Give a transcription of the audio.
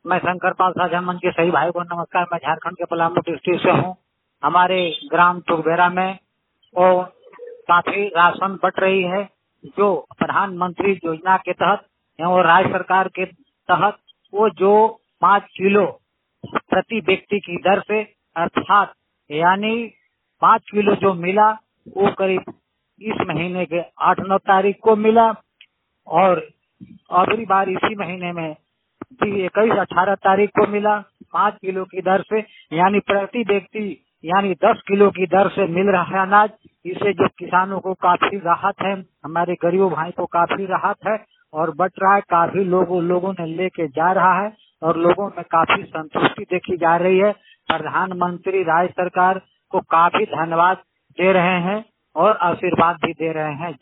मैं शंकर पाल साझा मंच के सही भाई को नमस्कार। मैं झारखंड के पलामू डिस्ट्रिक्ट से हूँ। हमारे ग्राम तुगबेरा में वो काफी राशन बट रही है, जो प्रधानमंत्री योजना के तहत और राज्य सरकार के तहत वो जो 5 किलो प्रति व्यक्ति की दर से, अर्थात यानी 5 किलो जो मिला वो करीब इस महीने के 8-9 तारीख को मिला, और अगली बार इसी महीने में 21-18 तारीख को मिला 5 किलो की दर से, यानी प्रति व्यक्ति यानी 10 किलो की दर से मिल रहा है अनाज। इससे जो किसानों को काफी राहत है, हमारे गरीबों भाई को काफी राहत है और बट रहा है। काफी लोगों ने लेके जा रहा है और लोगों में काफी संतुष्टि देखी जा रही है। प्रधानमंत्री राज्य सरकार को काफी धन्यवाद दे रहे हैं और आशीर्वाद भी दे रहे हैं।